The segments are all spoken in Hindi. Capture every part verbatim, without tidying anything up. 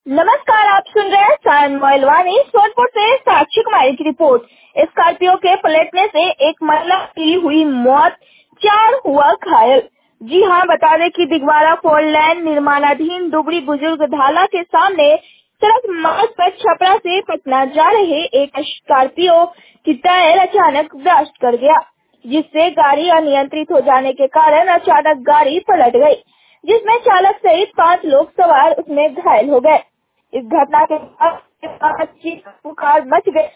नमस्कार, आप सुन रहे हैं सायन मोइलवानी सोनपुर से साक्षी कुमारी की रिपोर्ट। स्कॉर्पियो के पलटने से एक महिला की हुई मौत, चार हुआ घायल। जी हां, बता दें कि दिगवाड़ा फोर लेन निर्माणाधीन दुबड़ी बुजुर्ग ढाला के सामने सड़क मार्ग पर छपरा से पटना जा रहे एक स्कॉर्पियो की टायर अचानक ब्लास्ट कर गया, जिससे गाड़ी अनियंत्रित हो जाने के कारण अचानक गाड़ी पलट गई, जिसमें चालक सहित पांच लोग सवार उसमें घायल हो गए। इस घटना के बाद चीख पुकार मच गई।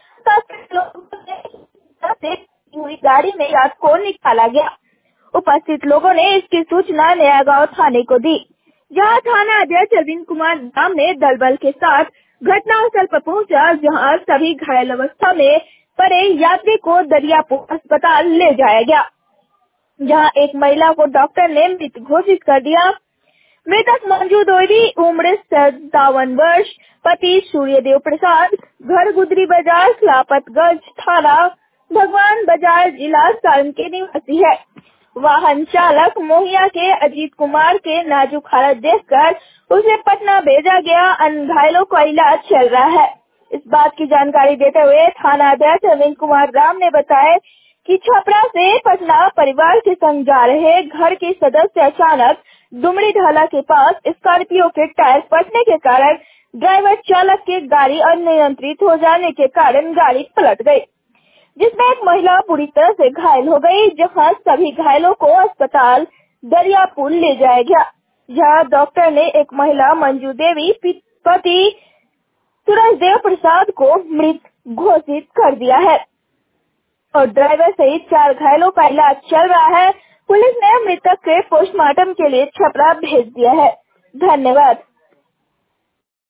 से हुई गाड़ी में रात को निकाला गया। उपस्थित लोगों ने इसकी सूचना नया गांव थाने को दी, जहां थाना अध्यक्ष अरविंद कुमार राम ने दल बल के साथ घटनास्थल पर पहुंचा, जहां सभी घायल अवस्था में पड़े यात्री को दरियापुर अस्पताल ले जाया गया, जहां एक महिला को डॉक्टर ने मृत घोषित कर दिया। मृतक मंजू दोयरी, उम्र सत्तावन वर्ष, पति सूर्यदेव प्रसाद, घर गुदरी बाजार, खिलाफतगंज थाना भगवान बाजार, जिला सारण के निवासी है। वाहन चालक मोहिया के अजीत कुमार के नाजुक हालत देखकर उसे पटना भेजा गया। अन्य घायलों का इलाज चल रहा है। इस बात की जानकारी देते हुए थाना अध्यक्ष अरविंद कुमार राम ने बताया कि छपरा से पटना परिवार के संग जा रहे घर के सदस्य अचानक दुमड़ी ढाला के पास स्कॉर्पियो के टायर फटने के कारण ड्राइवर चालक के गाड़ी अनियंत्रित हो जाने के कारण गाड़ी पलट गई, जिसमें एक महिला बुरी तरह से घायल हो गई, जहां सभी घायलों को अस्पताल दरियापुर ले जाया गया, जहां डॉक्टर ने एक महिला मंजू देवी पति सूरजदेव प्रसाद को मृत घोषित कर दिया है और ड्राइवर सहित चार घायलों का इलाज चल रहा है। पुलिस ने मृतक के पोस्टमार्टम के लिए छपरा भेज दिया है। धन्यवाद।